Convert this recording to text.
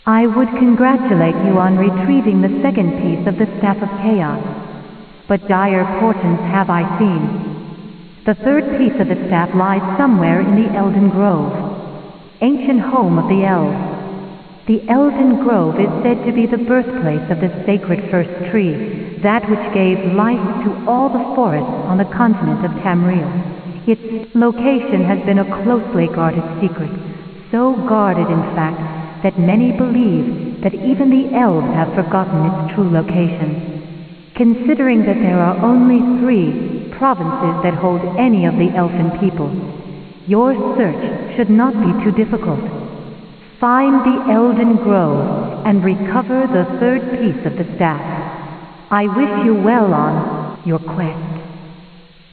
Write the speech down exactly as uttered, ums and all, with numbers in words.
I would congratulate you on retrieving the second piece of the Staff of Chaos, but dire portents have I seen. The third piece of the staff lies somewhere in the Elden Grove, ancient home of the elves. The Elden Grove is said to be the birthplace of the sacred first tree, that which gave life to all the forests on the continent of Tamriel. Its location has been a closely guarded secret, so guarded in fact that many believe that even the elves have forgotten its true location. Considering that there are only three provinces that hold any of the elfin people, your search should not be too difficult. Find the Elden Grove and recover the third piece of the staff. I wish you well on your quest.